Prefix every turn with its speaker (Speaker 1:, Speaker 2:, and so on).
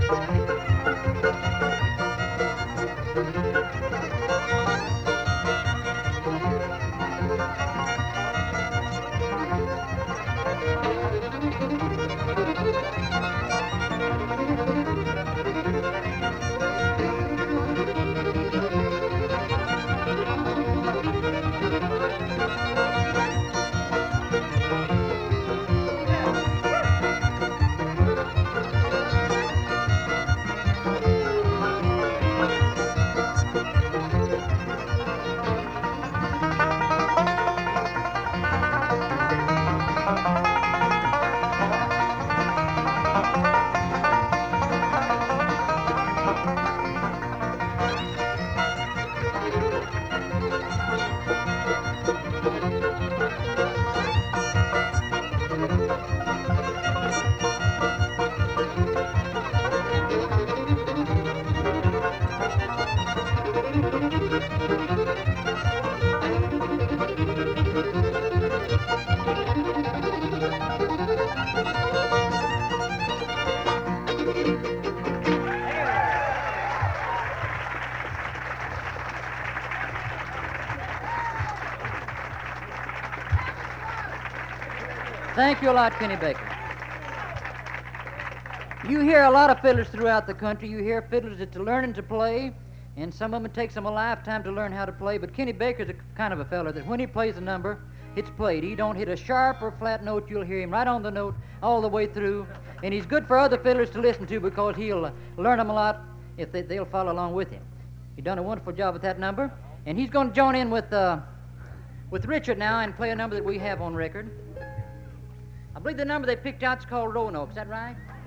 Speaker 1: Thank you a lot, Kenny Baker. You hear a lot of fiddlers throughout the country. You hear fiddlers that's learning to play, and some of them it takes them a lifetime to learn how to play. But Kenny Baker's a kind of a fella that when he plays a number, it's played. He don't hit a sharp or flat note. You'll hear him right on the note all the way through. And he's good for other fiddlers to listen to because he'll learn them a lot if they'll follow along with him. He's done a wonderful job with that number. And he's going to join in with Richard now and play a number that we have on record. I believe the number they picked out is called Roanoke. Is that right?